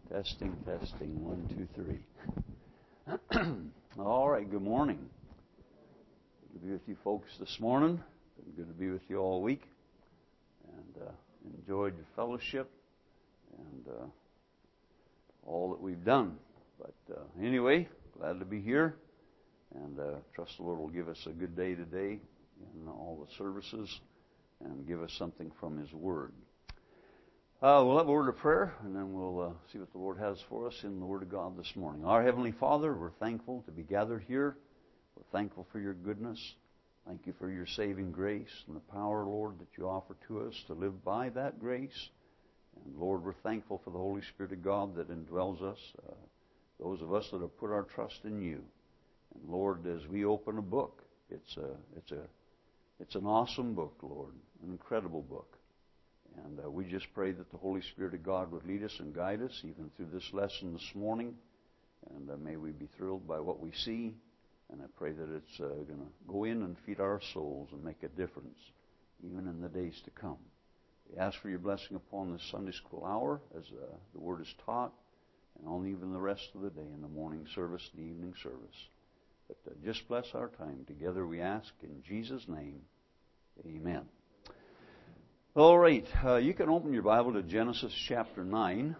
Testing, testing. 1, 2, 3. All right, good morning. Good to be with you folks this morning. Been good to be with you all week. And enjoyed your fellowship and all that we've done. But anyway, glad to be here. And trust the Lord will give us a good day today in all the services and give us something from His Word. We'll have a word of prayer, and then we'll see what the Lord has for us in the Word of God this morning. Our Heavenly Father, we're thankful to be gathered here. We're thankful for your goodness. Thank you for your saving grace and the power, Lord, that you offer to us to live by that grace. And Lord, we're thankful for the Holy Spirit of God that indwells us, those of us that have put our trust in you. And Lord, as we open a book, it's an awesome book, Lord, an incredible book. And we just pray that the Holy Spirit of God would lead us and guide us even through this lesson this morning. And may we be thrilled by what we see. And I pray that it's going to go in and feed our souls and make a difference even in the days to come. We ask for your blessing upon this Sunday school hour as the Word is taught, and on even the rest of the day in the morning service and the evening service. But just bless our time together, we ask in Jesus' name. Amen. All right, you can open your Bible to Genesis chapter 9.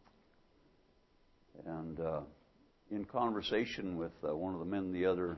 And in conversation with one of the men the other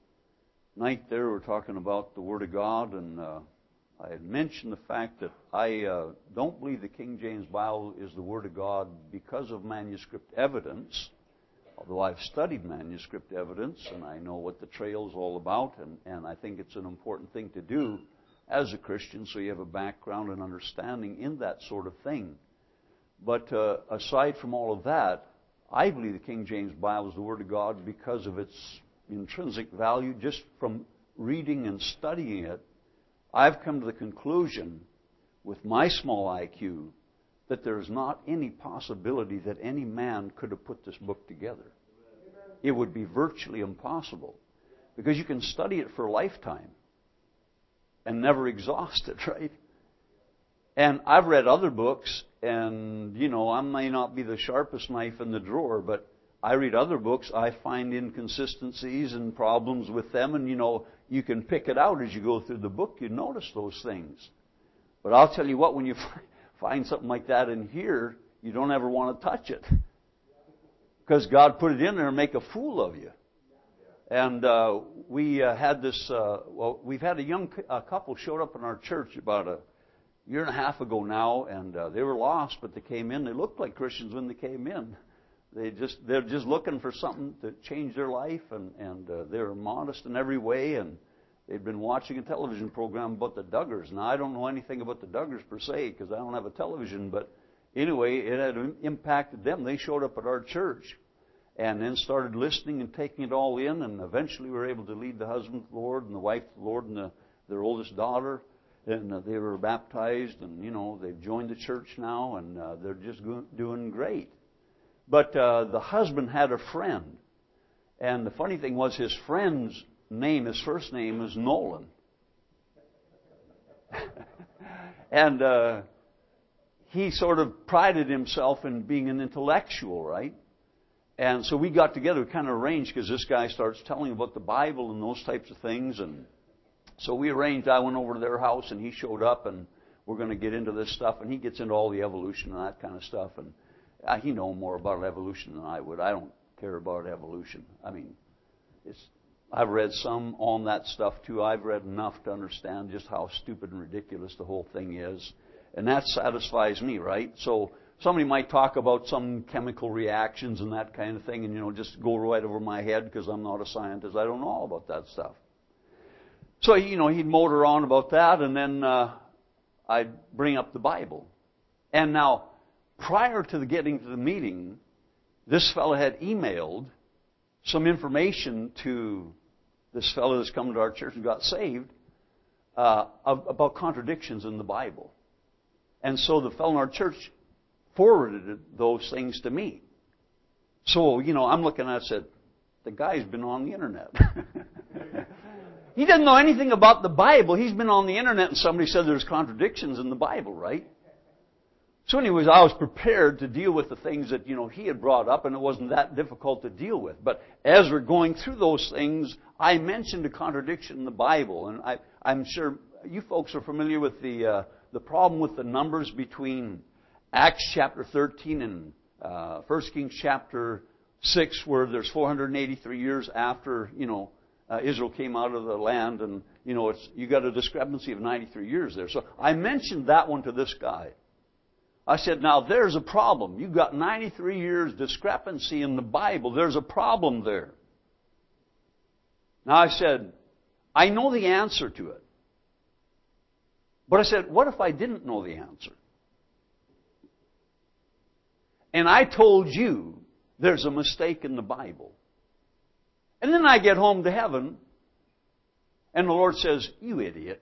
night there, we were talking about the Word of God, and I had mentioned the fact that I don't believe the King James Bible is the Word of God because of manuscript evidence, although I've studied manuscript evidence and I know what the trail is all about, and I think it's an important thing to do as a Christian, so you have a background and understanding in that sort of thing. But aside from all of that, I believe the King James Bible is the Word of God because of its intrinsic value. Just from reading and studying it, I've come to the conclusion, with my small IQ, that there's not any possibility that any man could have put this book together. It would be virtually impossible, because you can study it for a lifetime and never exhaust it, right? And I've read other books, and, I may not be the sharpest knife in the drawer, but I read other books, I find inconsistencies and problems with them, and, you can pick it out as you go through the book, you notice those things. But I'll tell you what, when you find something like that in here, you don't ever want to touch it. Because God put it in there and make a fool of you. And we had this, we've had a young couple showed up in our church about a year and a half ago now, and they were lost, but they came in. They looked like Christians when they came in. They're just looking for something to change their life, and they're modest in every way, and they'd been watching a television program about the Duggars. Now, I don't know anything about the Duggars per se, because I don't have a television, but anyway, it had impacted them. They showed up at our church, and then started listening and taking it all in, and eventually we were able to lead the husband to the Lord and the wife to the Lord and their oldest daughter, and they were baptized, and, they've joined the church now, and they're just doing great. But the husband had a friend, and the funny thing was his friend's name, his first name is Nolan. And he sort of prided himself in being an intellectual, right? And so we got together, we kind of arranged, because this guy starts telling about the Bible and those types of things. And so we arranged, I went over to their house and he showed up, and we're going to get into this stuff. And he gets into all the evolution and that kind of stuff. And he knows more about evolution than I would. I don't care about evolution. I mean, I've read some on that stuff too. I've read enough to understand just how stupid and ridiculous the whole thing is. And that satisfies me, right? So somebody might talk about some chemical reactions and that kind of thing, and, just go right over my head because I'm not a scientist. I don't know all about that stuff. So, he'd motor on about that, and then I'd bring up the Bible. And now, prior to getting to the meeting, this fellow had emailed some information to this fellow that's come to our church and got saved about contradictions in the Bible. And so the fellow in our church forwarded those things to me. So, I'm looking at it and said, the guy's been on the internet. He doesn't know anything about the Bible. He's been on the internet and somebody said there's contradictions in the Bible, right? So anyways, I was prepared to deal with the things that, he had brought up, and it wasn't that difficult to deal with. But as we're going through those things, I mentioned a contradiction in the Bible. And I'm sure you folks are familiar with the problem with the numbers between Acts chapter 13 and 1 Kings chapter 6, where there's 483 years after, Israel came out of the land, and, you got a discrepancy of 93 years there. So I mentioned that one to this guy. I said, now there's a problem. You've got 93 years discrepancy in the Bible. There's a problem there. Now I said, I know the answer to it. But I said, what if I didn't know the answer? And I told you there's a mistake in the Bible. And then I get home to heaven, and the Lord says, you idiot.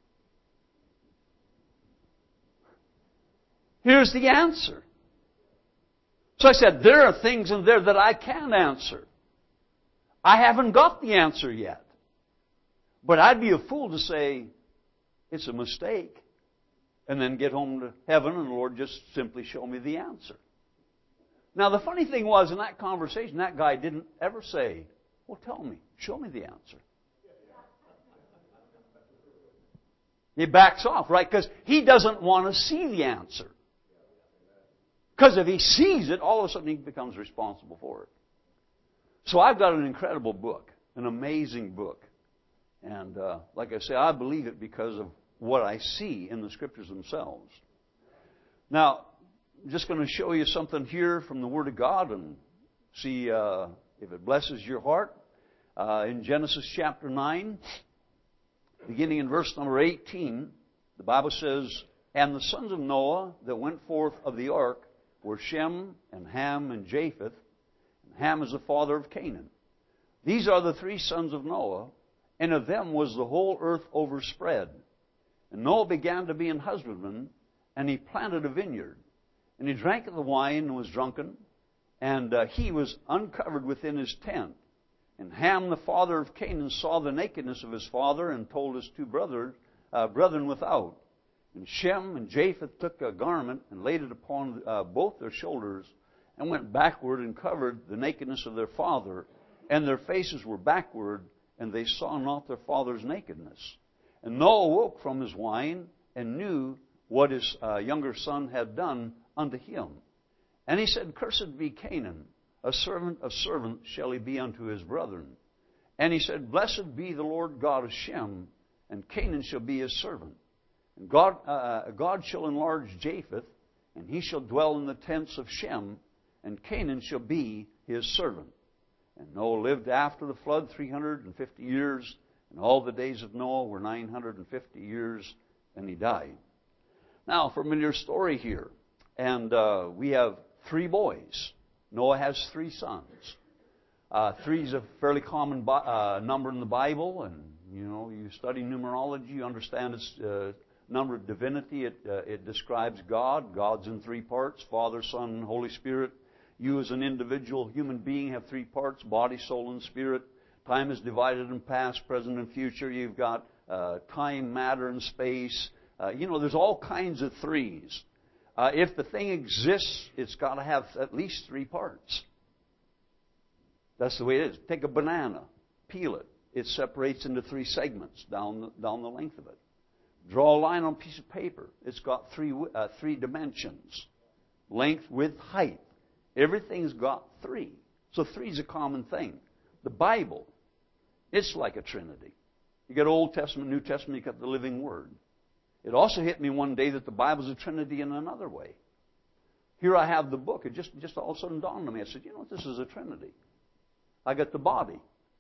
Here's the answer. So I said, there are things in there that I can answer. I haven't got the answer yet. But I'd be a fool to say, it's a mistake, and then get home to heaven and the Lord just simply show me the answer. Now the funny thing was, in that conversation, that guy didn't ever say, well, tell me, show me the answer. He backs off, right? Because he doesn't want to see the answer. Because if he sees it, all of a sudden he becomes responsible for it. So I've got an incredible book, an amazing book. And like I say, I believe it because of what I see in the Scriptures themselves. Now, I'm just going to show you something here from the Word of God and see if it blesses your heart. In Genesis chapter 9, beginning in verse number 18, the Bible says, and the sons of Noah that went forth of the ark were Shem and Ham and Japheth. And Ham is the father of Canaan. These are the three sons of Noah, and of them was the whole earth overspread. And Noah began to be an husbandman, and he planted a vineyard. And he drank of the wine and was drunken, and he was uncovered within his tent. And Ham, the father of Canaan, saw the nakedness of his father, and told his two brethren without. And Shem and Japheth took a garment and laid it upon both their shoulders, and went backward and covered the nakedness of their father, and their faces were backward, and they saw not their father's nakedness. And Noah awoke from his wine, and knew what his younger son had done unto him. And he said, cursed be Canaan, a servant of servants shall he be unto his brethren. And he said, blessed be the Lord God of Shem, and Canaan shall be his servant. And God shall enlarge Japheth, and he shall dwell in the tents of Shem, and Canaan shall be his servant. And Noah lived after the flood 350 years, and all the days of Noah were 950 years, and he died. Now, familiar story here. And we have three boys. Noah has three sons. Three is a fairly common number in the Bible, and you study numerology, you understand its number of divinity. It describes God. God's in three parts: Father, Son, and Holy Spirit. You as an individual human being have three parts: body, soul, and spirit. Time is divided in past, present, and future. You've got time, matter, and space. There's all kinds of threes. If the thing exists, it's got to have at least three parts. That's the way it is. Take a banana, peel it. It separates into three segments down the length of it. Draw a line on a piece of paper. It's got three dimensions: length, width, height. Everything's got three. So three is a common thing. The Bible, it's like a Trinity. You got Old Testament, New Testament, you got the living Word. It also hit me one day that the Bible's a Trinity in another way. Here I have the book. It just all of a sudden dawned on me. I said, you know what, this is a Trinity. I got the body.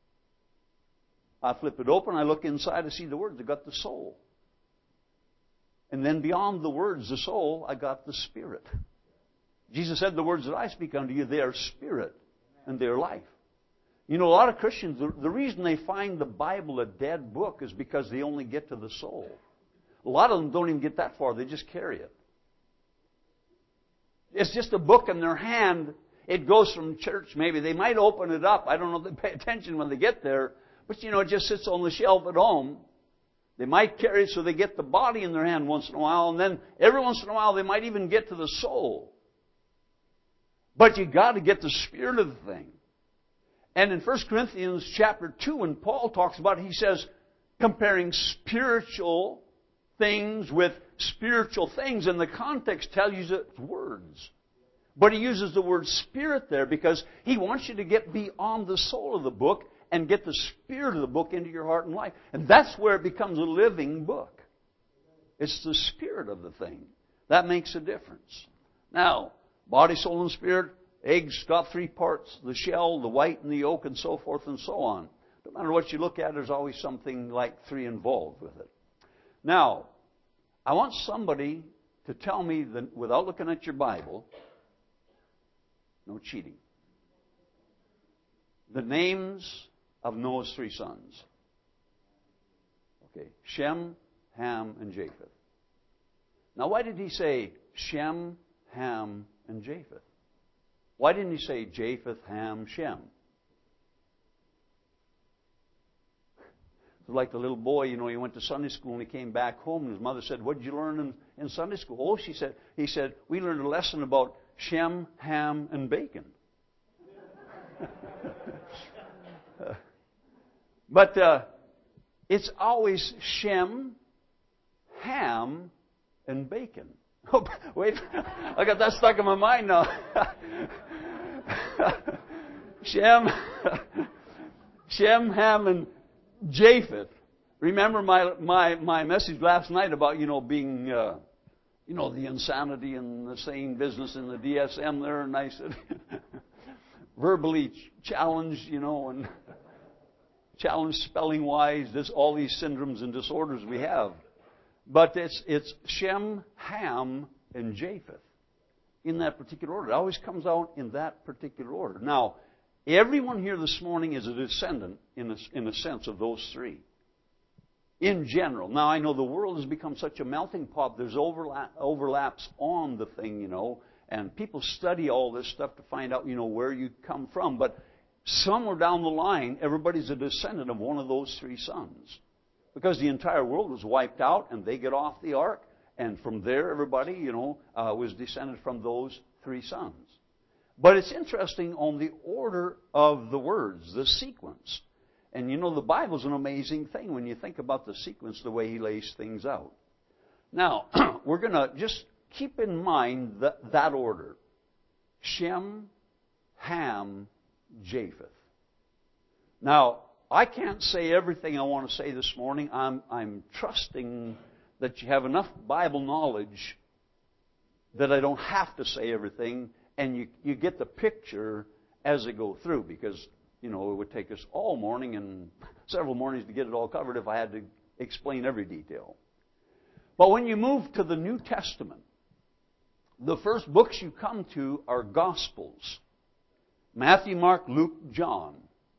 I flip it open, I look inside, I see the words. I got the soul. And then beyond the words, the soul, I got the Spirit. Jesus said, the words that I speak unto you, they are spirit and they are life. A lot of Christians, the reason they find the Bible a dead book is because they only get to the soul. A lot of them don't even get that far. They just carry it. It's just a book in their hand. It goes from church, maybe. They might open it up. I don't know if they pay attention when they get there. But, it just sits on the shelf at home. They might carry it so they get the body in their hand once in a while, and then every once in a while they might even get to the soul. But you got to get the spirit of the thing. And in 1 Corinthians chapter 2, when Paul talks about it, he says, comparing spiritual things with spiritual things, and the context tells you it's words. But he uses the word spirit there because he wants you to get beyond the soul of the book and get the spirit of the book into your heart and life. And that's where it becomes a living book. It's the spirit of the thing. That makes a difference. Now, body, soul, and spirit, eggs got three parts, the shell, the white, and the yolk, and so forth and so on. No matter what you look at, there's always something like three involved with it. Now, I want somebody to tell me, that, without looking at your Bible, no cheating, the names of Noah's three sons. Okay, Shem, Ham, and Japheth. Now, why did he say Shem, Ham, and Japheth? Why didn't he say Japheth, Ham, Shem? Like the little boy, he went to Sunday school and he came back home and his mother said, "What did you learn in Sunday school?" "Oh," he said, "we learned a lesson about Shem, Ham, and bacon." But it's always Shem, Ham, and bacon. Oh, wait, I got that stuck in my mind now. Shem, Ham, and Japheth. Remember my message last night about, being, the insanity and the sane business in the DSM there, and I said, verbally challenged, and challenged spelling-wise, all these syndromes and disorders we have. But it's Shem, Ham, and Japheth in that particular order. It always comes out in that particular order. Now, everyone here this morning is a descendant, in a sense, of those three. In general. Now, I know the world has become such a melting pot. There's overlaps on the thing, and people study all this stuff to find out, where you come from. But somewhere down the line, everybody's a descendant of one of those three sons. Because the entire world was wiped out, and they get off the ark, and from there, everybody, was descended from those three sons. But it's interesting on the order of the words, the sequence. And the Bible's an amazing thing when you think about the sequence, the way he lays things out. Now, we're going to just keep in mind that order. Shem, Ham, Japheth. Now, I can't say everything I want to say this morning. I'm trusting that you have enough Bible knowledge that I don't have to say everything, and you get the picture as I go through, because, it would take us all morning and several mornings to get it all covered if I had to explain every detail. But when you move to the New Testament, the first books you come to are Gospels. Matthew, Mark, Luke, John.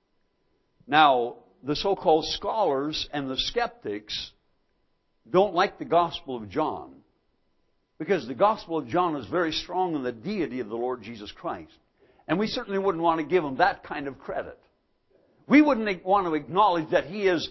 Now, the so-called scholars and the skeptics don't like the Gospel of John, because the Gospel of John is very strong in the deity of the Lord Jesus Christ. And we certainly wouldn't want to give him that kind of credit. We wouldn't want to acknowledge that he is,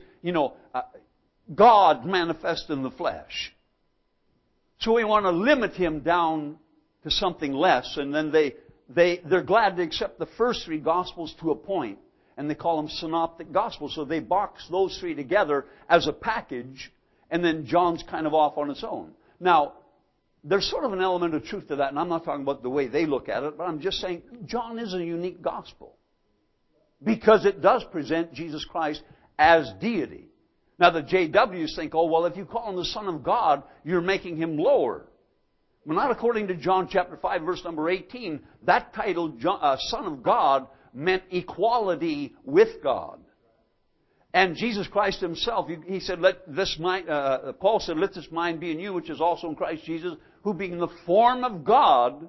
God manifest in the flesh. So we want to limit him down to something less, and then they're glad to accept the first three Gospels to a point. And they call them synoptic gospels. So they box those three together as a package, and then John's kind of off on its own. Now, there's sort of an element of truth to that, and I'm not talking about the way they look at it, but I'm just saying John is a unique gospel, because it does present Jesus Christ as deity. Now, the JWs think, if you call him the Son of God, you're making him lower. Well, not according to John chapter 5, verse number 18. That title, Son of God, meant equality with God. And Jesus Christ himself, he said, Paul said, "Let this mind be in you, which is also in Christ Jesus, who being the form of God,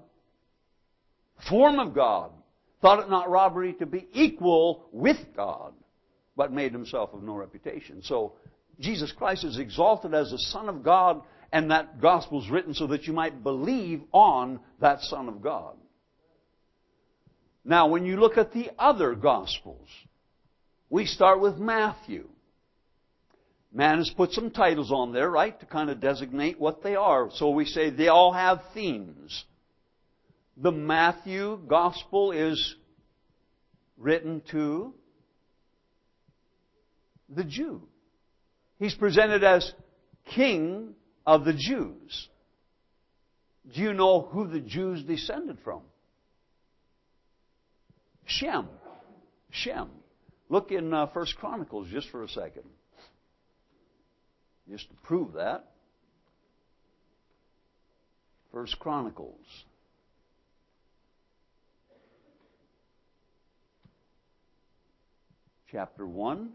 thought it not robbery to be equal with God, but made himself of no reputation." So, Jesus Christ is exalted as the Son of God, and that gospel is written so that you might believe on that Son of God. Now, when you look at the other Gospels, we start with Matthew. Man has put some titles on there, right, to kind of designate what they are. So we say they all have themes. The Matthew Gospel is written to the Jew. He's presented as King of the Jews. Do you know who the Jews descended from? Shem. Shem. Look in 1 Chronicles just for a second. Just to prove that. 1 Chronicles. Chapter 1.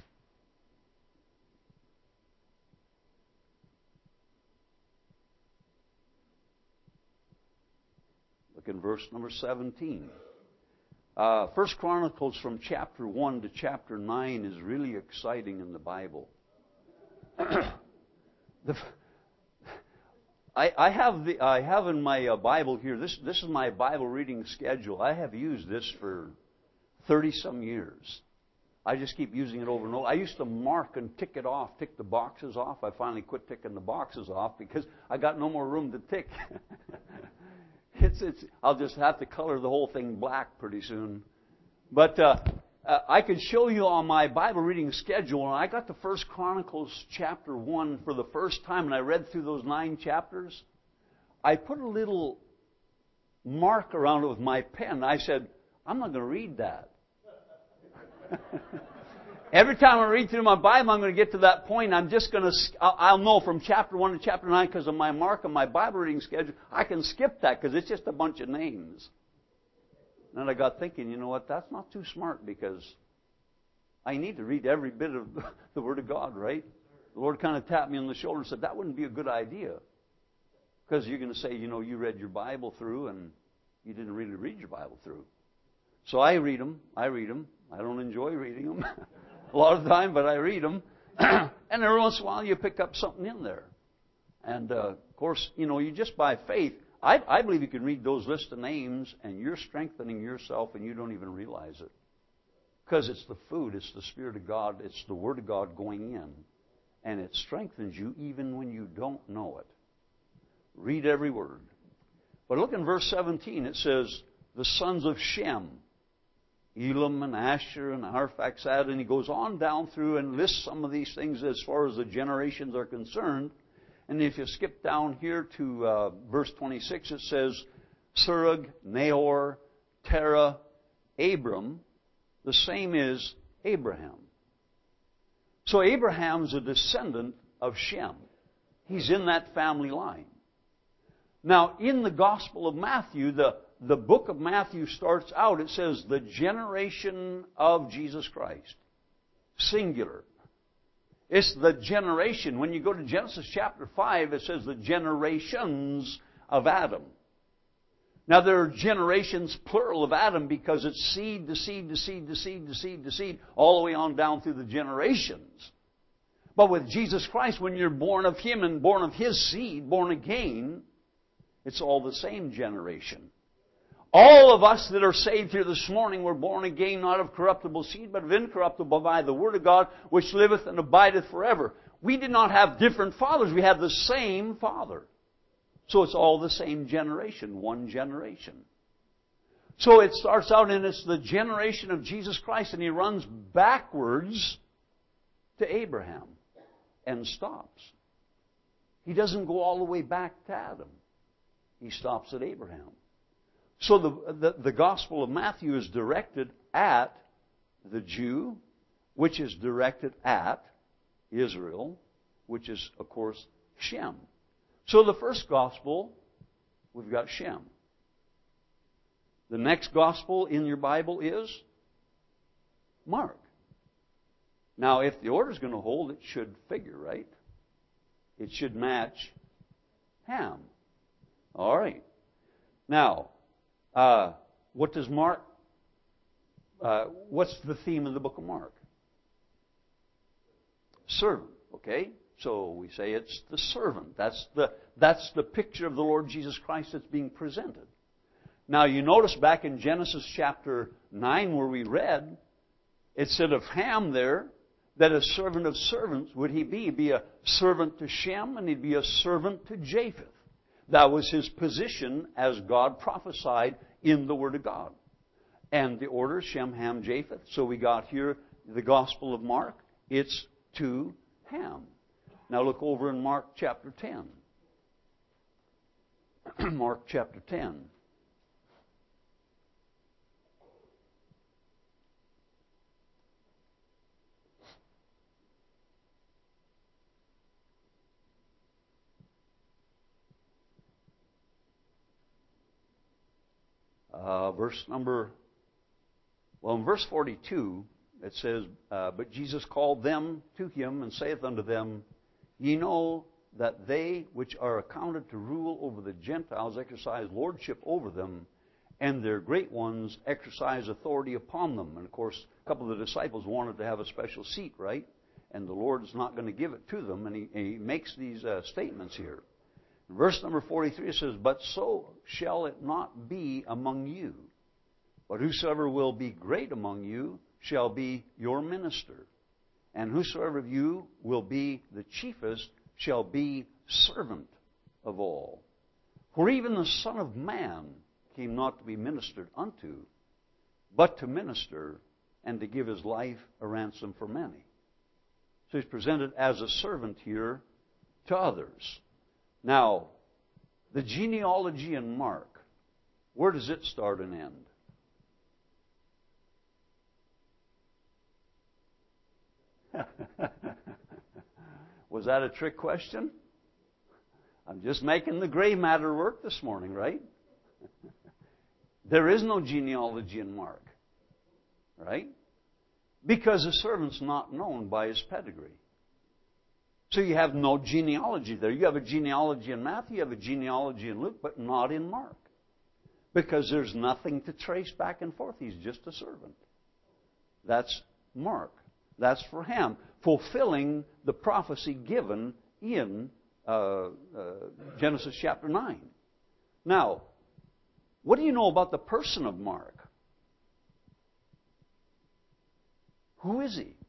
Look in verse number 17. 1 Chronicles from chapter 1 to chapter 9 is really exciting in the Bible. I have in my Bible here, this is my Bible reading schedule. I have used this for 30-some years. I just keep using it over and over. I used to mark and tick it off, tick the boxes off. I finally quit ticking the boxes off because I got no more room to tick. I'll just have to color the whole thing black pretty soon. But I could show you on my Bible reading schedule, and I got to 1 Chronicles chapter 1 for the first time, and I read through those 9 chapters. I put a little mark around it with my pen. I said, I'm not going to read that. Every time I read through my Bible, I'm going to get to that point. I'll know from chapter 1 to chapter 9 because of my mark on my Bible reading schedule. I can skip that because it's just a bunch of names. And I got thinking, you know what, that's not too smart because I need to read every bit of the Word of God, right? The Lord kind of tapped me on the shoulder and said, that wouldn't be a good idea. Because you're going to say, you read your Bible through and you didn't really read your Bible through. So I read them. I don't enjoy reading them a lot of the time, but I read them. And every once in a while you pick up something in there. And, of course, you just by faith, I believe you can read those lists of names and you're strengthening yourself and you don't even realize it. Because it's the food, it's the Spirit of God, it's the Word of God going in. And it strengthens you even when you don't know it. Read every word. But look in verse 17, it says, the sons of Shem, Elam and Asher and Arphaxad, and he goes on down through and lists some of these things as far as the generations are concerned. And if you skip down here to verse 26, it says, Serug, Nahor, Terah, Abram. The same is Abraham. So Abraham's a descendant of Shem. He's in that family line. Now, in the Gospel of Matthew, the book of Matthew starts out, it says, the generation of Jesus Christ. Singular. It's the generation. When you go to Genesis chapter 5, it says the generations of Adam. Now, there are generations, plural, of Adam because it's seed to seed to seed to seed to seed to seed, all the way on down through the generations. But with Jesus Christ, when you're born of Him and born of His seed, born again, it's all the same generation. All of us that are saved here this morning were born again, not of corruptible seed, but of incorruptible by the Word of God, which liveth and abideth forever. We did not have different fathers. We had the same Father. So it's all the same generation, one generation. So it starts out and it's the generation of Jesus Christ, and he runs backwards to Abraham and stops. He doesn't go all the way back to Adam. He stops at Abraham. So the Gospel of Matthew is directed at the Jew, which is directed at Israel, which is, of course, Shem. So the first Gospel, we've got Shem. The next Gospel in your Bible is Mark. Now, if the order's going to hold, it should figure, right? It should match Ham. All right. Now, what does Mark, what's the theme of the book of Mark? Servant, okay? So we say it's the servant. That's the picture of the Lord Jesus Christ that's being presented. Now you notice back in Genesis chapter 9 where we read, it said of Ham there that a servant of servants would he be? He'd be a servant to Shem, and he'd be a servant to Japheth. That was his position as God prophesied in the Word of God. And the order, Shem, Ham, Japheth. So we got here the Gospel of Mark. It's to Ham. Now look over in Mark chapter 10. Mark chapter 10. In verse 42, it says, But Jesus called them to him and saith unto them, Ye know that they which are accounted to rule over the Gentiles exercise lordship over them, and their great ones exercise authority upon them. And of course, a couple of the disciples wanted to have a special seat, right? And the Lord's not going to give it to them, and he makes these statements here. In verse number 43 it says, But so shall it not be among you. But whosoever will be great among you shall be your minister. And whosoever of you will be the chiefest shall be servant of all. For even the Son of Man came not to be ministered unto, but to minister and to give his life a ransom for many. So he's presented as a servant here to others. Now, the genealogy in Mark, where does it start and end? Was that a trick question? I'm just making the gray matter work this morning, right? There is no genealogy in Mark, right? Because the servant's not known by his pedigree. So you have no genealogy there. You have a genealogy in Matthew, you have a genealogy in Luke, but not in Mark. Because there's nothing to trace back and forth. He's just a servant. That's Mark. That's for Ham, fulfilling the prophecy given in Genesis chapter 9. Now, what do you know about the person of Mark? Who is he?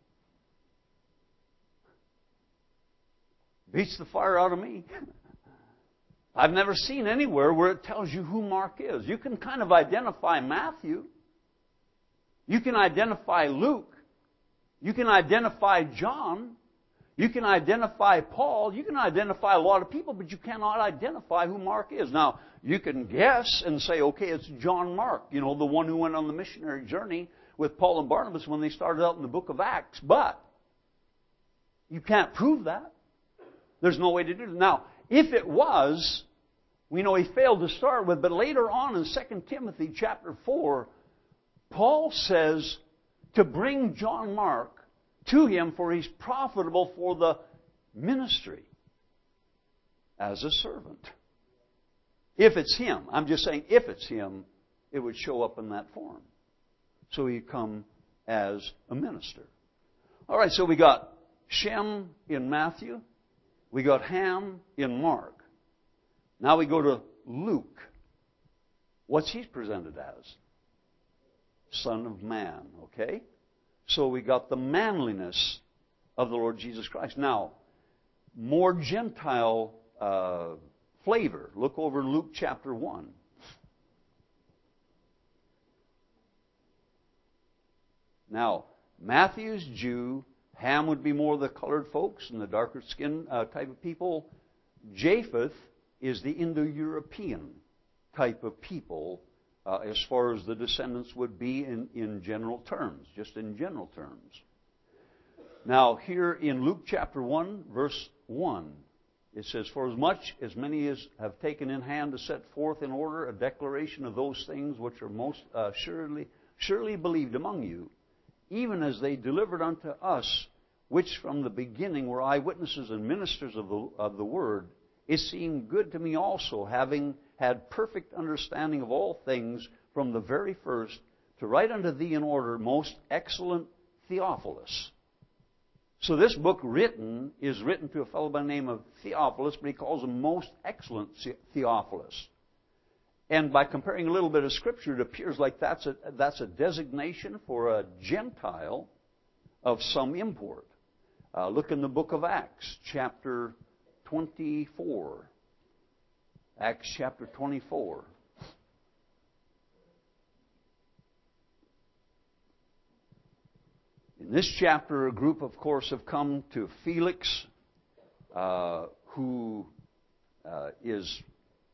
Beats the fire out of me. I've never seen anywhere where it tells you who Mark is. You can kind of identify Matthew. You can identify Luke. You can identify John. You can identify Paul. You can identify a lot of people, but you cannot identify who Mark is. Now, you can guess and say, okay, it's John Mark, the one who went on the missionary journey with Paul and Barnabas when they started out in the book of Acts. But you can't prove that. There's no way to do it. Now, if it was, we know he failed to start with, but later on in 2 Timothy chapter 4, Paul says to bring John Mark to him, for he's profitable for the ministry as a servant. If it's him, I'm just saying if it's him, it would show up in that form. So he'd come as a minister. All right, so we got Shem in Matthew. We got Ham in Mark. Now we go to Luke. What's he presented as? Son of Man, okay? So we got the manliness of the Lord Jesus Christ. Now, more Gentile flavor. Look over Luke chapter 1. Now, Matthew's Jew. Ham would be more the colored folks and the darker skin type of people. Japheth is the Indo-European type of people as far as the descendants would be in general terms, just in general terms. Now, here in Luke chapter 1, verse 1, it says, For as much as many as have taken in hand to set forth in order a declaration of those things which are most surely believed among you, even as they delivered unto us, which from the beginning were eyewitnesses and ministers of the word, it seemed good to me also, having had perfect understanding of all things from the very first, to write unto thee in order, most excellent Theophilus. So this book is written to a fellow by the name of Theophilus, but he calls him most excellent Theophilus. And by comparing a little bit of Scripture, it appears like that's a designation for a Gentile of some import. Look in the book of Acts, chapter 24. Acts chapter 24. In this chapter, a group, of course, have come to Felix, who is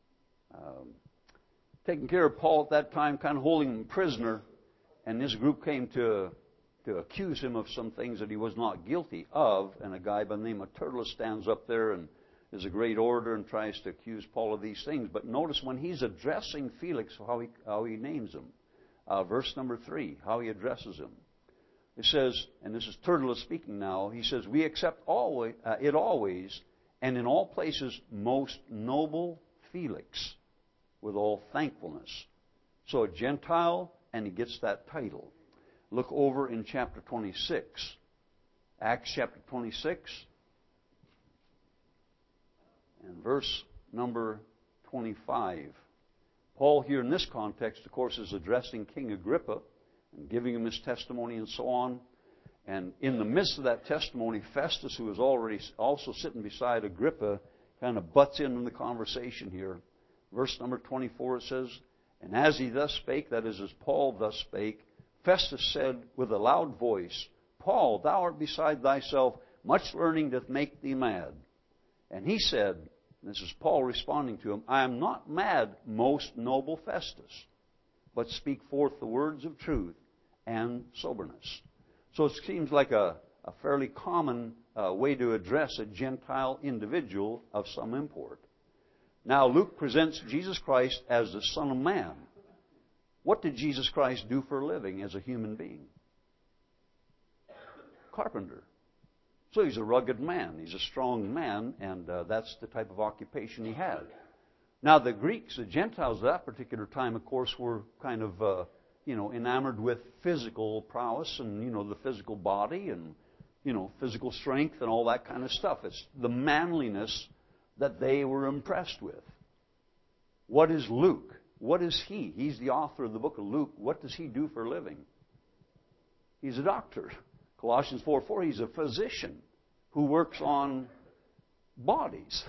taking care of Paul at that time, kind of holding him prisoner. And this group came to accuse him of some things that he was not guilty of. And a guy by the name of Tertullus stands up there and is a great orator and tries to accuse Paul of these things. But notice when he's addressing Felix, how he names him. Verse number 3, how he addresses him. It says, and this is Tertullus speaking now, he says, "We accept it always, and in all places, most noble Felix, with all thankfulness." So a Gentile, and he gets that title. Look over in chapter 26. Acts chapter 26, and verse number 25. Paul here in this context, of course, is addressing King Agrippa, and giving him his testimony and so on. And in the midst of that testimony, Festus, who is already also sitting beside Agrippa, kind of butts in the conversation here. Verse number 24, it says, "And as he thus spake," that is, as Paul thus spake, "Festus said with a loud voice, Paul, thou art beside thyself, much learning doth make thee mad. And he said," this is Paul responding to him, "I am not mad, most noble Festus, but speak forth the words of truth and soberness." So it seems like a fairly common way to address a Gentile individual of some import. Now, Luke presents Jesus Christ as the Son of Man. What did Jesus Christ do for a living as a human being? Carpenter. So he's a rugged man. He's a strong man, and that's the type of occupation he had. Now, the Greeks, the Gentiles at that particular time, of course, were kind of, enamored with physical prowess and, the physical body and, physical strength and all that kind of stuff. It's the manliness that they were impressed with. What is Luke? What is he? He's the author of the book of Luke. What does he do for a living? He's a doctor. Colossians 4:4, he's a physician who works on bodies.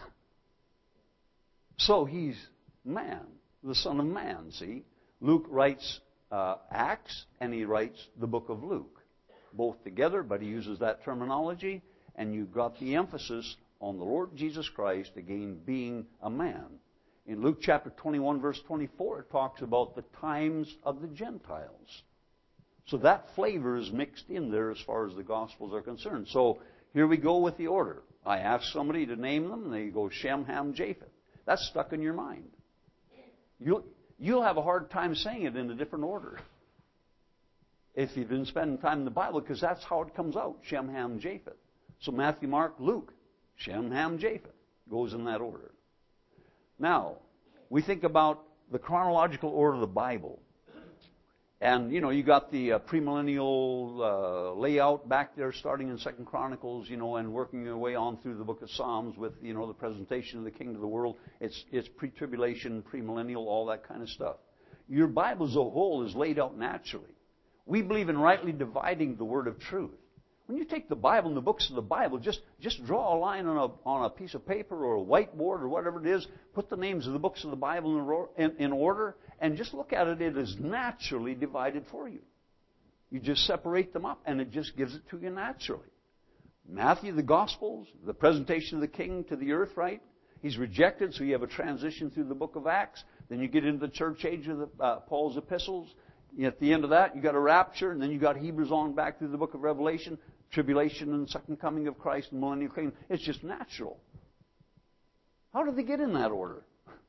So he's man, the Son of Man, see? Luke writes Acts, and he writes the book of Luke. Both together, but he uses that terminology, and you've got the emphasis on the Lord Jesus Christ, again, being a man. In Luke chapter 21, verse 24, it talks about the times of the Gentiles. So that flavor is mixed in there as far as the Gospels are concerned. So here we go with the order. I ask somebody to name them, and they go Shem, Ham, Japheth. That's stuck in your mind. You'll have a hard time saying it in a different order if you've been spending time in the Bible, because that's how it comes out, Shem, Ham, Japheth. So Matthew, Mark, Luke, Shem, Ham, Japheth goes in that order. Now, we think about the chronological order of the Bible. And, you got the premillennial layout back there starting in 2 Chronicles, and working your way on through the book of Psalms with, the presentation of the King of the world. It's pre-tribulation, premillennial, all that kind of stuff. Your Bible as a whole is laid out naturally. We believe in rightly dividing the word of truth. When you take the Bible and the books of the Bible, just draw a line on a piece of paper or a whiteboard or whatever it is, put the names of the books of the Bible in order, and just look at it. It is naturally divided for you. You just separate them up, and it just gives it to you naturally. Matthew, the Gospels, the presentation of the King to the earth, right? He's rejected, so you have a transition through the book of Acts. Then you get into the church age of Paul's epistles. At the end of that, you got a rapture, and then you got Hebrews on back through the book of Revelation, tribulation and second coming of Christ and millennial kingdom. It's just natural. How did they get in that order?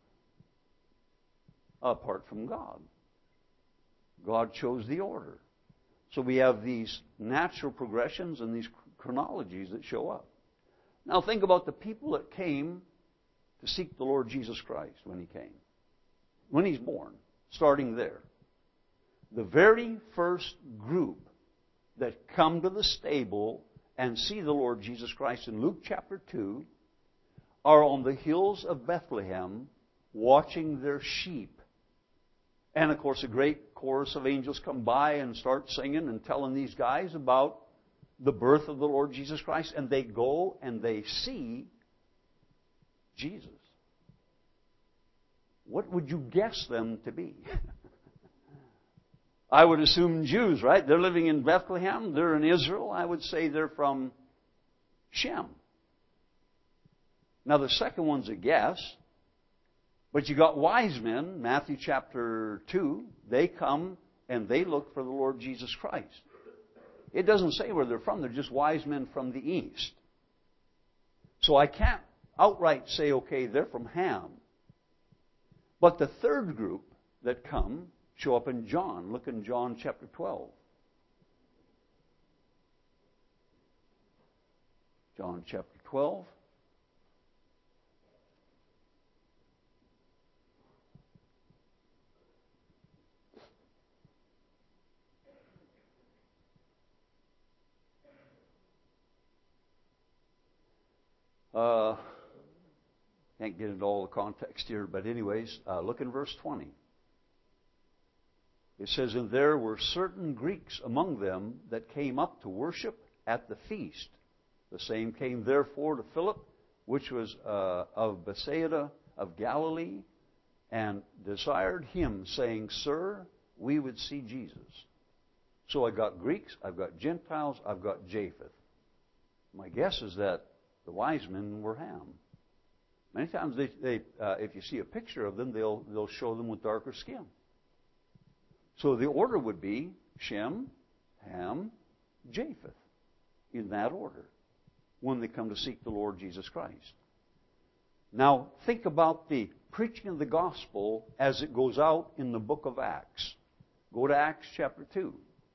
Apart from God. God chose the order. So we have these natural progressions and these chronologies that show up. Now think about the people that came to seek the Lord Jesus Christ when He came. When He's born, starting there. The very first group that come to the stable and see the Lord Jesus Christ in Luke chapter 2 are on the hills of Bethlehem watching their sheep. And of course a great chorus of angels come by and start singing and telling these guys about the birth of the Lord Jesus Christ, and they go and they see Jesus. What would you guess them to be? I would assume Jews, right? They're living in Bethlehem. They're in Israel. I would say they're from Shem. Now, the second one's a guess. But you got wise men, Matthew chapter 2. They come and they look for the Lord Jesus Christ. It doesn't say where they're from. They're just wise men from the east. So I can't outright say, okay, they're from Ham. But the third group that come show up in John. Look in John chapter 12. John chapter 12. Can't get into all the context here, but anyways, look in verse 20. It says, "And there were certain Greeks among them that came up to worship at the feast. The same came therefore to Philip, which was of Bethsaida of Galilee, and desired him, saying, Sir, we would see Jesus." So I got Greeks, I've got Gentiles, I've got Japheth. My guess is that the wise men were Ham. Many times, if you see a picture of them, they'll show them with darker skin. So the order would be Shem, Ham, Japheth, in that order, when they come to seek the Lord Jesus Christ. Now, think about the preaching of the gospel as it goes out in the book of Acts. Go to Acts chapter 2.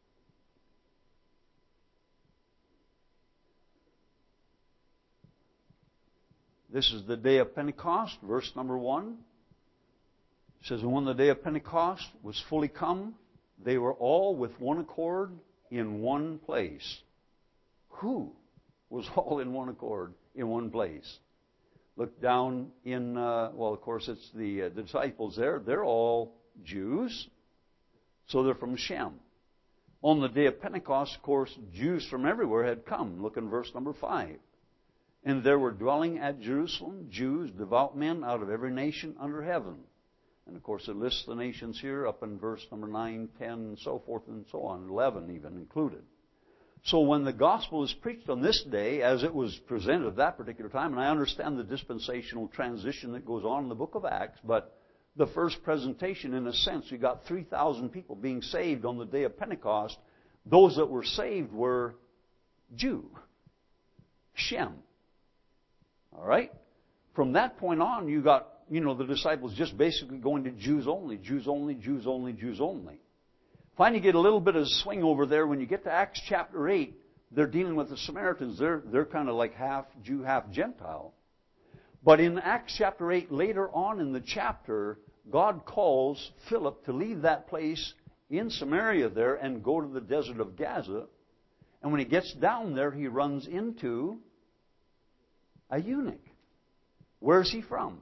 This is the day of Pentecost, verse number 1. It says, "And when the day of Pentecost was fully come, they were all with one accord in one place." Who was all in one accord in one place? Look down in, of course, it's the disciples there. They're all Jews, so they're from Shem. On the day of Pentecost, of course, Jews from everywhere had come. Look in verse number 5. "And there were dwelling at Jerusalem Jews, devout men out of every nation under heaven." And of course, it lists the nations here up in verse number 9, 10, and so forth and so on, 11 even included. So when the gospel is preached on this day, as it was presented at that particular time, and I understand the dispensational transition that goes on in the book of Acts, but the first presentation, in a sense, we got 3,000 people being saved on the day of Pentecost. Those that were saved were Jew, Shem. All right? From that point on, you got, the disciples just basically going to Jews only, Jews only, Jews only, Jews only. Finally, you get a little bit of swing over there. When you get to Acts chapter 8, they're dealing with the Samaritans. They're kind of like half Jew, half Gentile. But in Acts chapter 8, later on in the chapter, God calls Philip to leave that place in Samaria there and go to the desert of Gaza. And when he gets down there, he runs into a eunuch. Where's he from?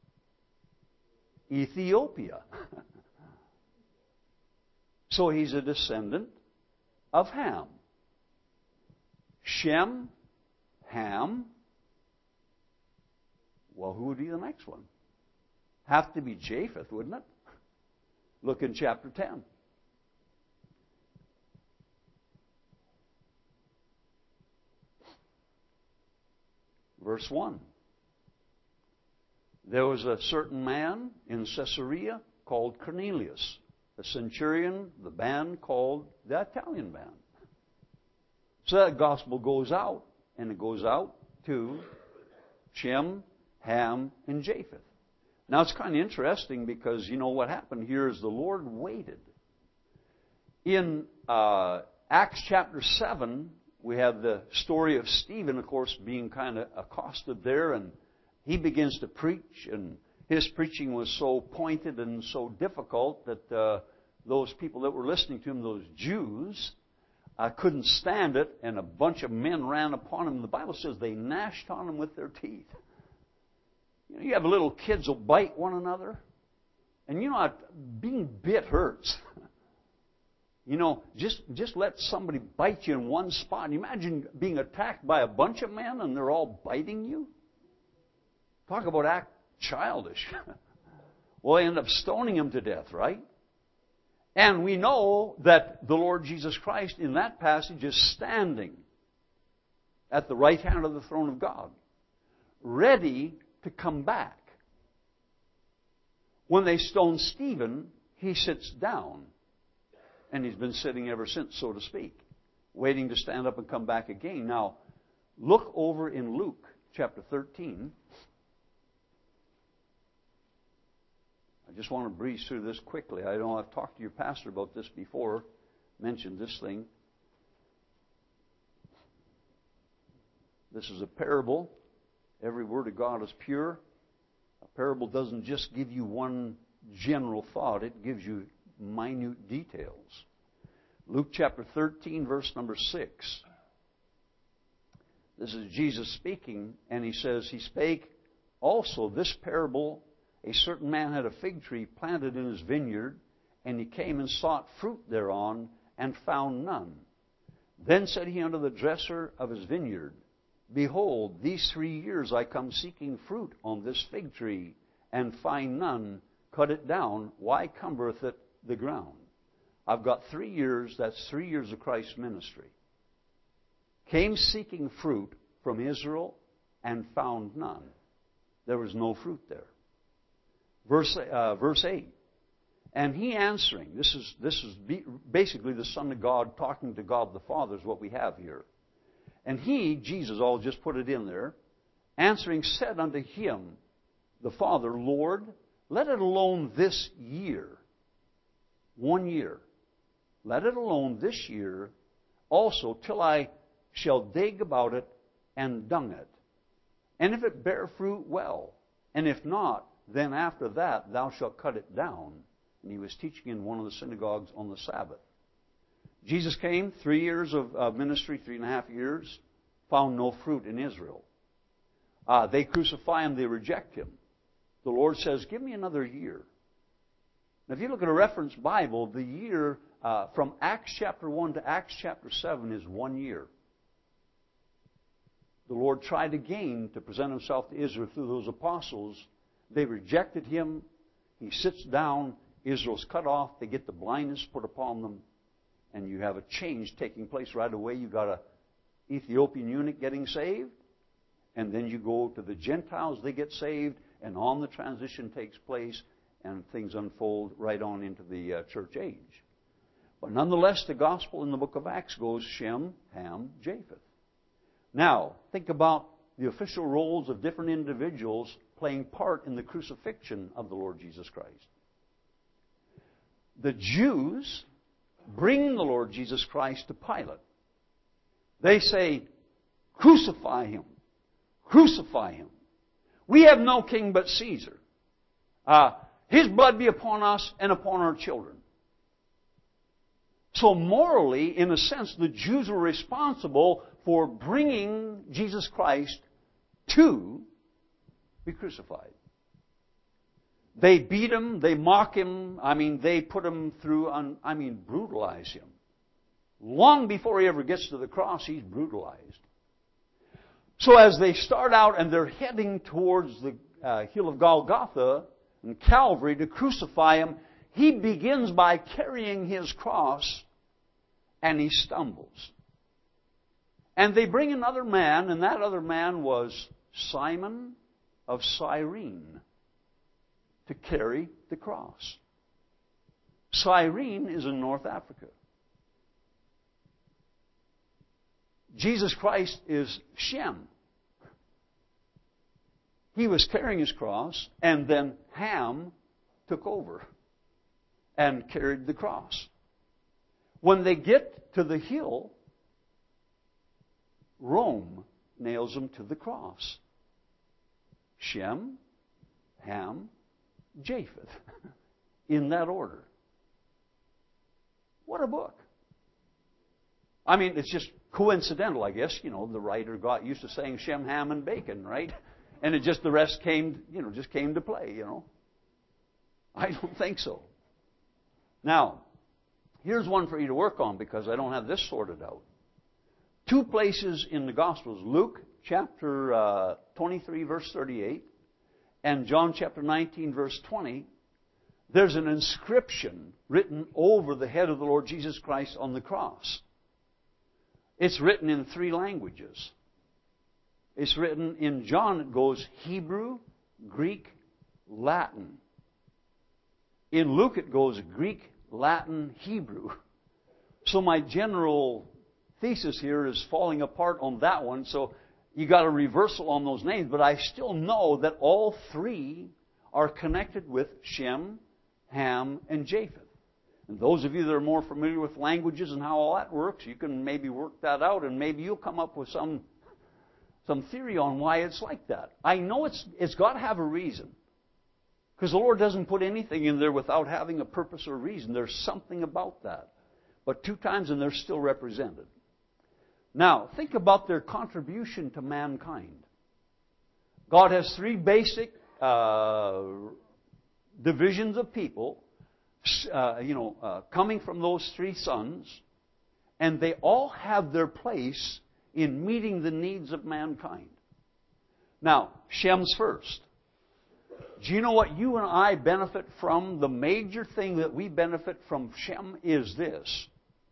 Ethiopia. So he's a descendant of Ham. Shem, Ham. Well, who would be the next one? Have to be Japheth, wouldn't it? Look in chapter 10. Verse 1. "There was a certain man in Caesarea called Cornelius, a centurion, the band called the Italian band." So that gospel goes out, and it goes out to Shem, Ham, and Japheth. Now it's kind of interesting because what happened here is the Lord waited. In Acts chapter 7, we have the story of Stephen, of course, being kind of accosted there, and he begins to preach, and his preaching was so pointed and so difficult that those people that were listening to him, those Jews, couldn't stand it, and a bunch of men ran upon him. The Bible says they gnashed on him with their teeth. You have little kids will bite one another, and being bit hurts. Just let somebody bite you in one spot. Imagine being attacked by a bunch of men and they're all biting you. Talk about act childish. Well, they end up stoning him to death, right? And we know that the Lord Jesus Christ in that passage is standing at the right hand of the throne of God, ready to come back. When they stone Stephen, he sits down. And he's been sitting ever since, so to speak, waiting to stand up and come back again. Now, look over in Luke chapter 13. I just want to breeze through this quickly. I know I've talked to your pastor about this before, mentioned this thing. This is a parable. Every word of God is pure. A parable doesn't just give you one general thought. It gives you minute details. Luke chapter 13, verse number 6. This is Jesus speaking, and he says, he spake also this parable. A certain man had a fig tree planted in his vineyard, and he came and sought fruit thereon, and found none. Then said he unto the dresser of his vineyard, Behold, these 3 years I come seeking fruit on this fig tree, and find none. Cut it down. Why cumbereth it the ground? I've got 3 years, that's 3 years of Christ's ministry. Came seeking fruit from Israel and found none. There was no fruit there. Verse 8. And he answering, this is basically the Son of God talking to God the Father is what we have here. And he, Jesus, I'll just put it in there, answering said unto him, the Father, Lord, let it alone this year. 1 year. Let it alone this year also till I shall dig about it and dung it. And if it bear fruit, well. And if not, then after that thou shalt cut it down. And he was teaching in one of the synagogues on the Sabbath. Jesus came, 3 years of ministry, 3.5 years, found no fruit in Israel. They crucify him, they reject him. The Lord says, give me another year. Now, if you look at a reference Bible, the year from Acts chapter 1 to Acts chapter 7 is 1 year. The Lord tried again to present himself to Israel through those apostles. They rejected him. He sits down. Israel's cut off. They get the blindness put upon them. And you have a change taking place right away. You've got an Ethiopian eunuch getting saved. And then you go to the Gentiles. They get saved. And on the transition takes place. And things unfold right on into the church age. But nonetheless, the gospel in the book of Acts goes Shem, Ham, Japheth. Now, think about the official roles of different individuals playing part in the crucifixion of the Lord Jesus Christ. The Jews bring the Lord Jesus Christ to Pilate. They say, crucify him. Crucify him. We have no king but Caesar. His blood be upon us and upon our children. So morally, in a sense, the Jews were responsible for bringing Jesus Christ to be crucified. They beat him, they mock him, they put him through, brutalize him. Long before he ever gets to the cross, he's brutalized. So as they start out and they're heading towards the hill of Golgotha and Calvary to crucify him, he begins by carrying his cross and he stumbles. And they bring another man, and that other man was Simon of Cyrene, to carry the cross. Cyrene is in North Africa. Jesus Christ is Shem. He was carrying his cross, and then Ham took over and carried the cross. When they get to the hill, Rome nails him to the cross. Shem, Ham, Japheth. In that order. What a book. It's just coincidental, I guess. The writer got used to saying Shem, Ham, and Bacon, right? And the rest came to play, I don't think so. Now, Here's one for you to work on because I don't have this sorted out. 2 places in the Gospels, Luke chapter 23, verse 38, and John chapter 19, verse 20, there's an inscription written over the head of the Lord Jesus Christ on the cross. It's written in 3 languages. It's written in John, it goes Hebrew, Greek, Latin. In Luke, it goes Greek, Latin, Hebrew. So my general thesis here is falling apart on that one. So you got a reversal on those names. But I still know that all 3 are connected with Shem, Ham, and Japheth. And those of you that are more familiar with languages and how all that works, you can maybe work that out, and maybe you'll come up with some theory on why it's like that. I know it's got to have a reason. Because the Lord doesn't put anything in there without having a purpose or reason. There's something about that. But 2 times and they're still represented. Now, think about their contribution to mankind. God has 3 basic divisions of people, coming from those 3 sons, and they all have their place in meeting the needs of mankind. Now, Shem's first. Do you know what you and I benefit from? The major thing that we benefit from Shem is this.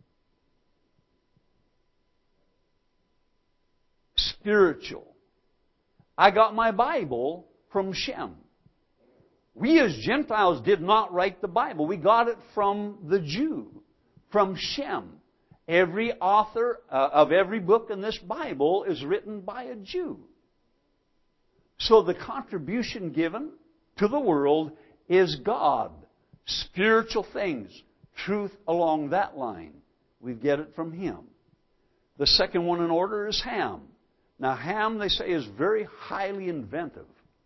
Spiritual. I got my Bible from Shem. We as Gentiles did not write the Bible. We got it from the Jew, from Shem. Every author of every book in this Bible is written by a Jew. So the contribution given to the world is God. Spiritual things. Truth along that line. We get it from Him. The second one in order is Ham. Now Ham, they say, is very highly inventive.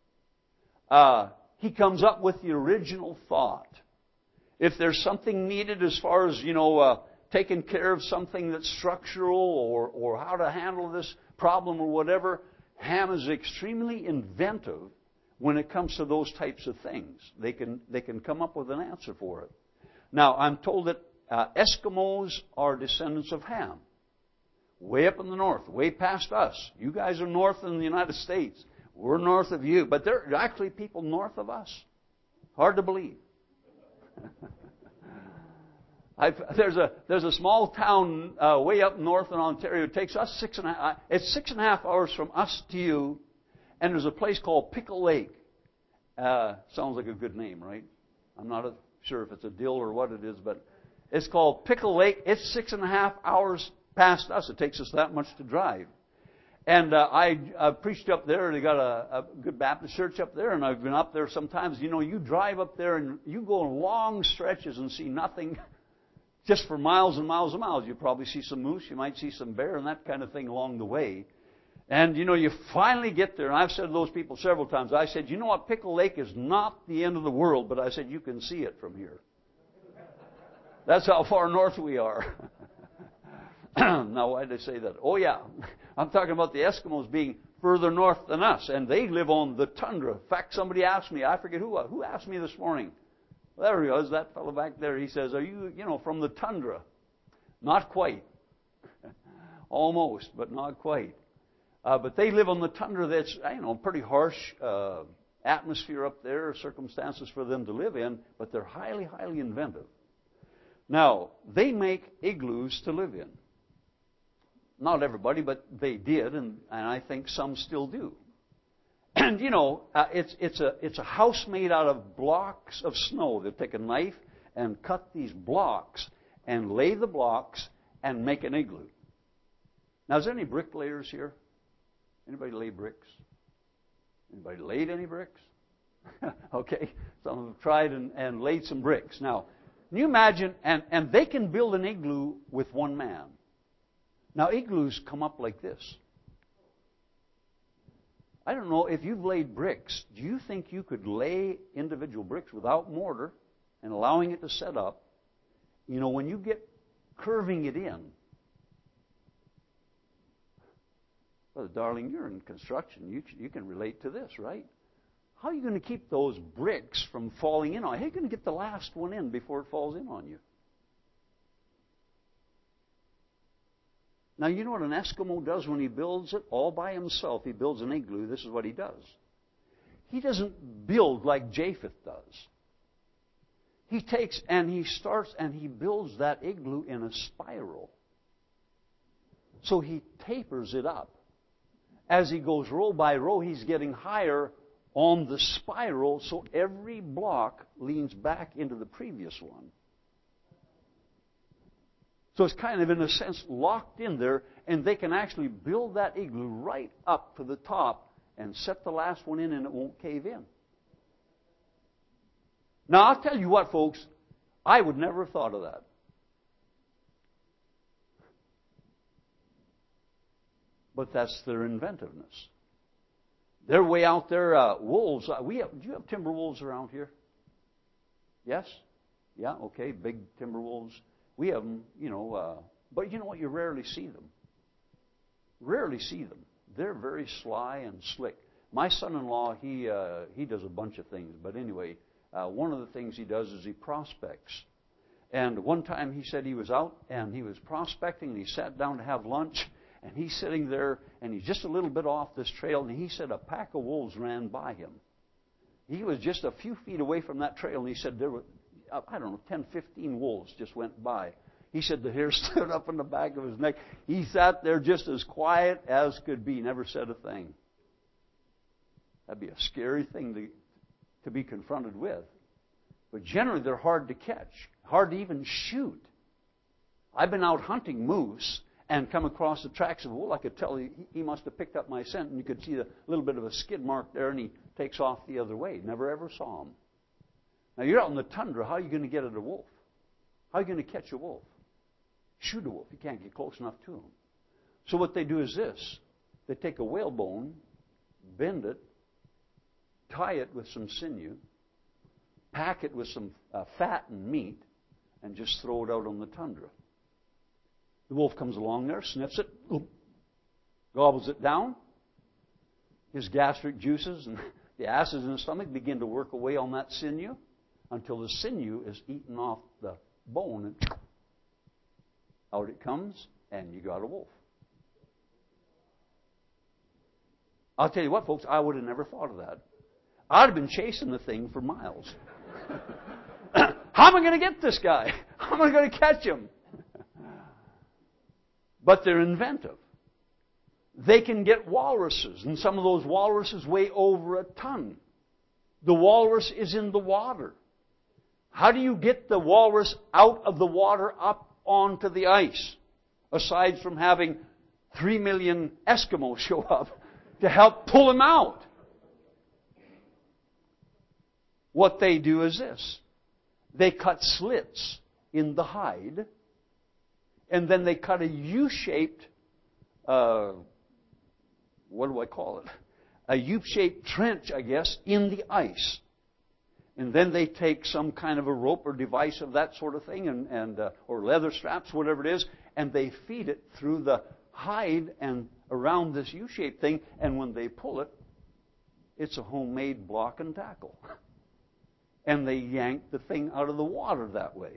He comes up with the original thought. If there's something needed as far as, taking care of something that's structural or how to handle this problem or whatever, Ham is extremely inventive when it comes to those types of things. They can come up with an answer for it. Now, I'm told that Eskimos are descendants of Ham. Way up in the north, way past us. You guys are north in the United States. We're north of you. But there are actually people north of us. Hard to believe. There's a small town way up north in Ontario. It takes us 6.5 hours from us to you. And there's a place called Pickle Lake. Sounds like a good name, right? I'm not sure if it's a dill or what it is, but it's called Pickle Lake. It's 6.5 hours past us. It takes us that much to drive. And I preached up there. They got a good Baptist church up there, and I've been up there sometimes. You drive up there and you go long stretches and see nothing just for miles and miles and miles. You probably see some moose. You might see some bear and that kind of thing along the way. And, you finally get there. And I've said to those people several times, I said, you know what? Pickle Lake is not the end of the world, but I said, you can see it from here. That's how far north we are. Now, why did I say that? Oh, yeah. I'm talking about the Eskimos being further north than us, and they live on the tundra. In fact, somebody asked me, I forget who asked me this morning. Well, there he was, that fellow back there. He says, are you, from the tundra? Not quite. Almost, but not quite. But they live on the tundra that's, pretty harsh atmosphere up there, circumstances for them to live in, but they're highly, highly inventive. Now, they make igloos to live in. Not everybody, but they did, and I think some still do. And, it's a house made out of blocks of snow. They take a knife and cut these blocks and lay the blocks and make an igloo. Now, is there any bricklayers here? Anybody lay bricks? Anybody laid any bricks? Okay, some have tried and laid some bricks. Now, can you imagine, and they can build an igloo with one man. Now, igloos come up like this. I don't know, if you've laid bricks, do you think you could lay individual bricks without mortar and allowing it to set up? When you get curving it in, well, darling, you're in construction. You can relate to this, right? How are you going to keep those bricks from falling in on you? How are you going to get the last one in before it falls in on you? Now, you know what an Eskimo does when he builds it? All by himself, he builds an igloo. This is what he does. He doesn't build like Japheth does. He takes and he starts and he builds that igloo in a spiral. So he tapers it up. As he goes row by row, he's getting higher on the spiral, so every block leans back into the previous one. So it's kind of, in a sense, locked in there, and they can actually build that igloo right up to the top and set the last one in, and it won't cave in. Now, I'll tell you what, folks, I would never have thought of that. But that's their inventiveness. They're way out there. Wolves. Do you have timber wolves around here? Yes? Yeah, okay. Big timber wolves. We have them, but you know what? You rarely see them. Rarely see them. They're very sly and slick. My son-in-law, he does a bunch of things. But anyway, one of the things he does is he prospects. And one time he said he was out and he was prospecting and he sat down to have lunch. And he's sitting there, and he's just a little bit off this trail, and he said a pack of wolves ran by him. He was just a few feet away from that trail, and he said there were, 10, 15 wolves just went by. He said the hair stood up on the back of his neck. He sat there just as quiet as could be, never said a thing. That'd be a scary thing to be confronted with. But generally, they're hard to catch, hard to even shoot. I've been out hunting moose and come across the tracks of a wolf. I could tell he must have picked up my scent, and you could see a little bit of a skid mark there, and he takes off the other way. Never ever saw him. Now, you're out in the tundra. How are you going to get at a wolf? How are you going to catch a wolf? Shoot a wolf. You can't get close enough to him. So what they do is this. They take a whalebone, bend it, tie it with some sinew, pack it with some fat and meat, and just throw it out on the tundra. The wolf comes along there, sniffs it, gobbles it down. His gastric juices and the acids in his stomach begin to work away on that sinew until the sinew is eaten off the bone, and out it comes, and you got a wolf. I'll tell you what, folks, I would have never thought of that. I'd have been chasing the thing for miles. How am I going to get this guy? How am I going to catch him? But they're inventive. They can get walruses, and some of those walruses weigh over a ton. The walrus is in the water. How do you get the walrus out of the water up onto the ice? Aside from having 3 million Eskimos show up to help pull him out. What they do is this. They cut slits in the hide, and then they cut a U-shaped, what do I call it? A U-shaped trench, I guess, in the ice. And then they take some kind of a rope or device of that sort of thing, or leather straps, whatever it is, and they feed it through the hide and around this U-shaped thing, and when they pull it, it's a homemade block and tackle. And they yank the thing out of the water that way.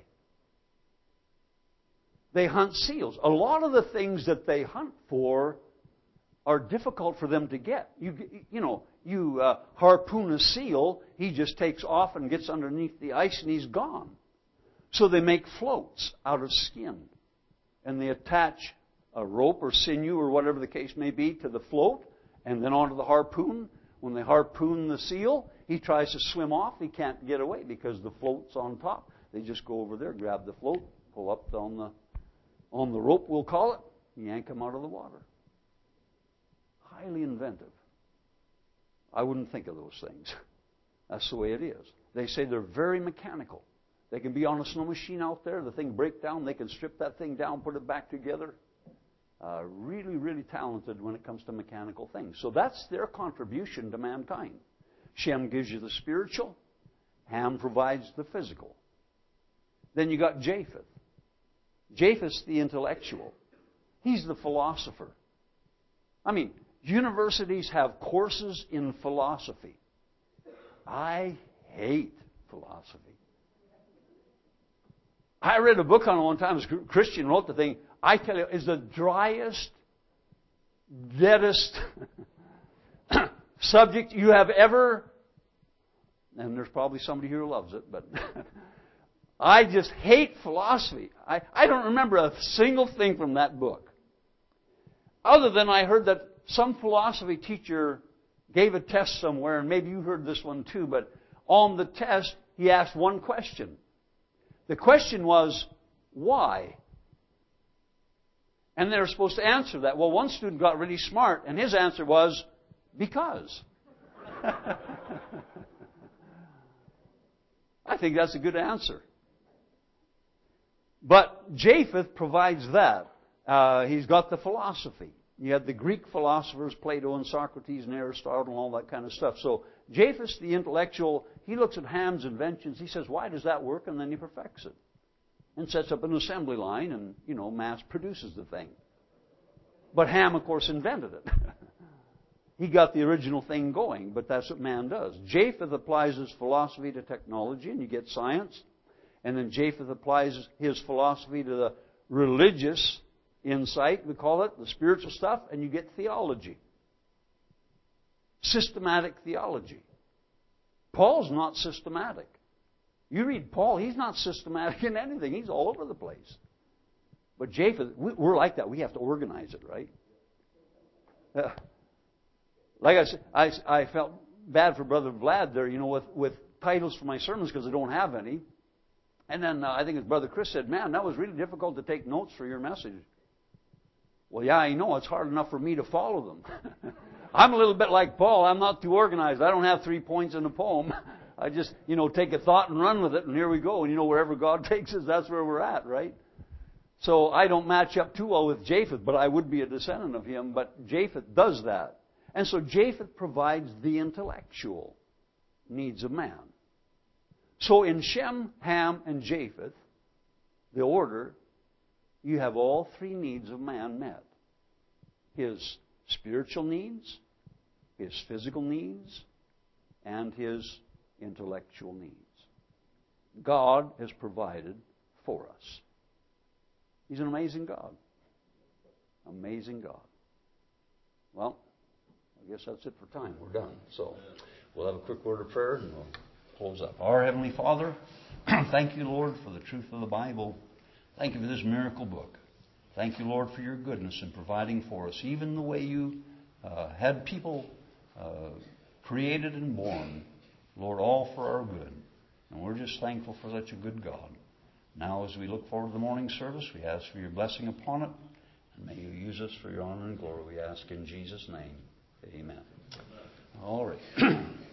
They hunt seals. A lot of the things that they hunt for are difficult for them to get. You harpoon a seal, he just takes off and gets underneath the ice and he's gone. So they make floats out of skin. And they attach a rope or sinew or whatever the case may be to the float and then onto the harpoon. When they harpoon the seal, he tries to swim off. He can't get away because the float's on top. They just go over there, grab the float, pull up on the rope, we'll call it, yank him out of the water. Highly inventive. I wouldn't think of those things. That's the way it is. They say they're very mechanical. They can be on a snow machine out there, the thing break down, they can strip that thing down, put it back together. Really, really talented when it comes to mechanical things. So that's their contribution to mankind. Shem gives you the spiritual. Ham provides the physical. Then you got Japheth. Japheth's the intellectual. He's the philosopher. I mean, universities have courses in philosophy. I hate philosophy. I read a book on it one time. A Christian wrote the thing. I tell you, is the driest, deadest subject you have ever, and there's probably somebody here who loves it, but I just hate philosophy. I don't remember a single thing from that book. Other than I heard that some philosophy teacher gave a test somewhere, and maybe you heard this one too, but on the test, he asked one question. The question was, why? And they were supposed to answer that. Well, one student got really smart, and his answer was, because. I think that's a good answer. But Japheth provides that. He's got the philosophy. You had the Greek philosophers, Plato and Socrates and Aristotle and all that kind of stuff. So Japheth's the intellectual. He looks at Ham's inventions. He says, why does that work? And then he perfects it. And sets up an assembly line and, mass produces the thing. But Ham, of course, invented it. He got the original thing going, but that's what man does. Japheth applies his philosophy to technology, and you get science. And then Japheth applies his philosophy to the religious insight, we call it, the spiritual stuff, and you get theology. Systematic theology. Paul's not systematic. You read Paul, he's not systematic in anything. He's all over the place. But Japheth, we're like that. We have to organize it, right? Like I said, I felt bad for Brother Vlad there, with titles for my sermons because I don't have any. And then I think his brother Chris said, man, that was really difficult to take notes for your message. Well, yeah, I know. It's hard enough for me to follow them. I'm a little bit like Paul. I'm not too organized. I don't have 3 points in a poem. I just, take a thought and run with it, and here we go. And, wherever God takes us, that's where we're at, right? So I don't match up too well with Japheth, but I would be a descendant of him. But Japheth does that. And so Japheth provides the intellectual needs of man. So in Shem, Ham, and Japheth, the order, you have all 3 needs of man met. His spiritual needs, his physical needs, and his intellectual needs. God has provided for us. He's an amazing God. Amazing God. Well, I guess that's it for time. We're done. So we'll have a quick word of prayer and we'll close up. Our Heavenly Father, thank you, Lord, for the truth of the Bible. Thank you for this miracle book. Thank you, Lord, for your goodness in providing for us, even the way you had people created and born, Lord, all for our good. And we're just thankful for such a good God. Now, as we look forward to the morning service, we ask for your blessing upon it. And may you use us for your honor and glory, we ask in Jesus' name. Amen. All right.